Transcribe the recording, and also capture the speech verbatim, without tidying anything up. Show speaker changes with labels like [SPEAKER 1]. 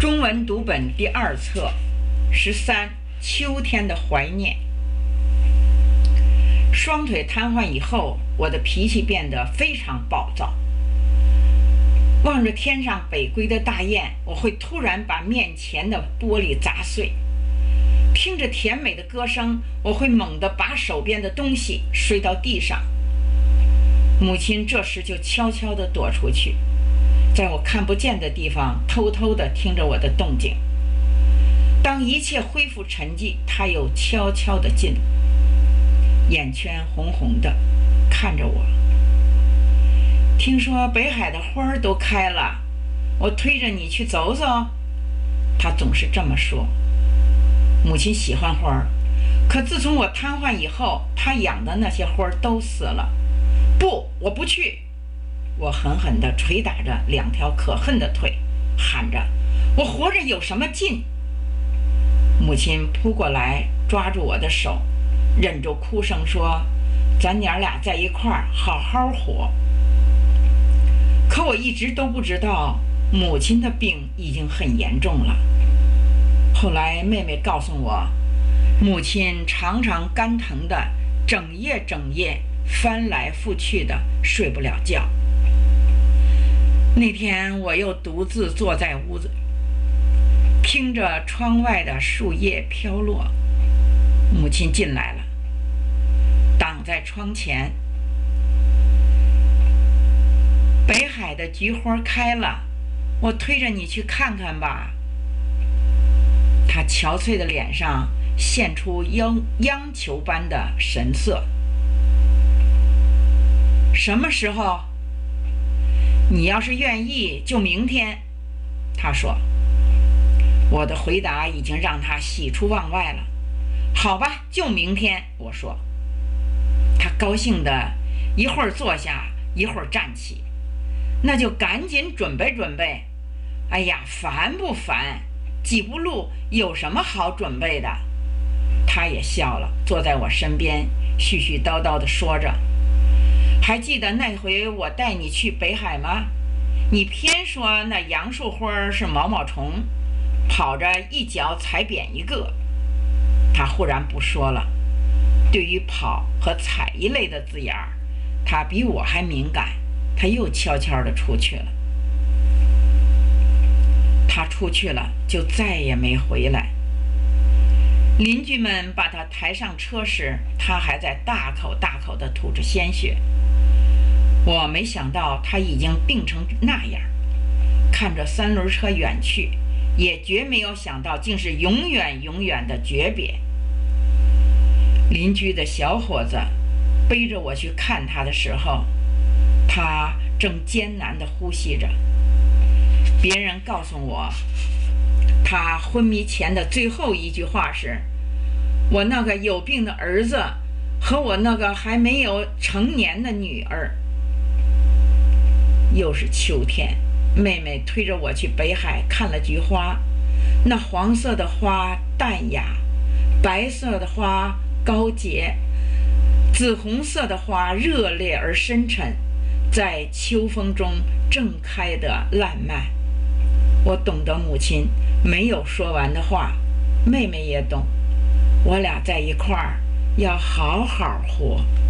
[SPEAKER 1] 中文读本第二册十三秋天的怀念。双腿瘫痪以后，我的脾气变得非常暴躁。望着天上北归的大雁，我会突然把面前的玻璃砸碎；听着甜美的歌声，我会猛地把手边的东西摔到地上。母亲这时就悄悄地躲出去，在我看不见的地方偷偷地听着我的动静。当一切恢复沉寂，她又悄悄地进，眼圈红红的看着我。听说北海的花儿都开了，我推着你去走走。她总是这么说。母亲喜欢花儿，可自从我瘫痪以后，她养的那些花儿都死了。不，我不去！我狠狠地捶打着两条可恨的腿，喊着：我活着有什么劲？母亲扑过来抓住我的手，忍住哭声说：咱娘俩在一块儿好好活。可我一直都不知道母亲的病已经很严重了。后来妹妹告诉我，母亲常常肝疼的整夜整夜翻来覆去的睡不了觉。那天我又独自坐在屋子，听着窗外的树叶飘落。母亲进来了，挡在窗前。北海的菊花开了，我推着你去看看吧。她憔悴的脸上现出央央球般的神色。什么时候？你要是愿意，就明天。她说。我的回答已经让她喜出望外了。好吧，就明天，我说。她高兴的一会儿坐下，一会儿站起。那就赶紧准备准备。哎呀，烦不烦？几步路有什么好准备的？她也笑了，坐在我身边，絮絮叨叨地说着。还记得那回我带你去北海吗？你偏说那杨树花是毛毛虫，跑着一脚踩扁一个。她忽然不说了。对于跑和踩一类的字眼儿，她比我还敏感。她又悄悄地出去了。她出去了，就再也没回来。邻居们把她抬上车时，她还在大口大口地吐着鲜血。我没想到她已经病成那样，看着三轮车远去，也绝没有想到竟是永远永远的诀别。邻居的小伙子背着我去看她的时候，她正艰难地呼吸着。别人告诉我，她昏迷前的最后一句话是：我那个有病的儿子和我那个还没有成年的女儿。又是秋天，妹妹推着我去北海看了菊花。那黄色的花淡雅，白色的花高洁，紫红色的花热烈而深沉，在秋风中正开得烂漫。我懂得母亲没有说完的话，妹妹也懂，我俩在一块儿要好好活。